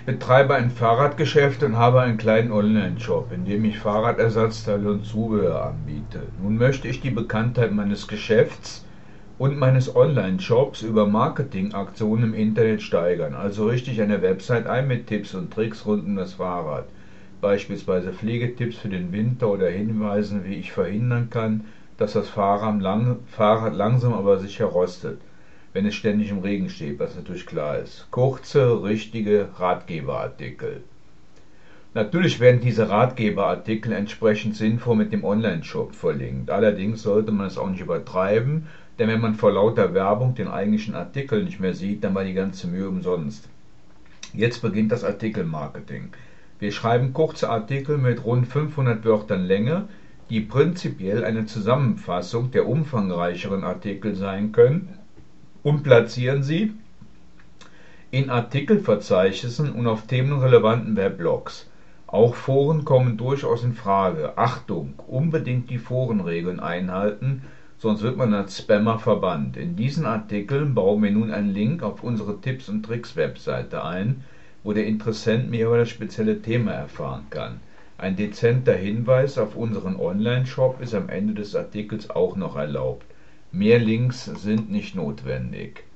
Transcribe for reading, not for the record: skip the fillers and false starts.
Ich betreibe ein Fahrradgeschäft und habe einen kleinen Online-Shop, in dem ich Fahrradersatzteile und Zubehör anbiete. Nun möchte ich die Bekanntheit meines Geschäfts und meines Online-Shops über Marketingaktionen im Internet steigern, also richte ich eine Website ein mit Tipps und Tricks rund um das Fahrrad, beispielsweise Pflegetipps für den Winter oder Hinweisen, wie ich verhindern kann, dass das Fahrrad langsam aber sicher rostet, wenn es ständig im Regen steht, was natürlich klar ist. Kurze, richtige Ratgeberartikel. Natürlich werden diese Ratgeberartikel entsprechend sinnvoll mit dem Online-Shop verlinkt. Allerdings sollte man es auch nicht übertreiben, denn wenn man vor lauter Werbung den eigentlichen Artikel nicht mehr sieht, dann war die ganze Mühe umsonst. Jetzt beginnt das Artikelmarketing. Wir schreiben kurze Artikel mit rund 500 Wörtern Länge, die prinzipiell eine Zusammenfassung der umfangreicheren Artikel sein können, und platzieren sie in Artikelverzeichnissen und auf themenrelevanten Weblogs. Auch Foren kommen durchaus in Frage. Achtung, unbedingt die Forenregeln einhalten, sonst wird man als Spammer verbannt. In diesen Artikeln bauen wir nun einen Link auf unsere Tipps und Tricks Webseite ein, wo der Interessent mehr über das spezielle Thema erfahren kann. Ein dezenter Hinweis auf unseren Online-Shop ist am Ende des Artikels auch noch erlaubt. Mehr Links sind nicht notwendig.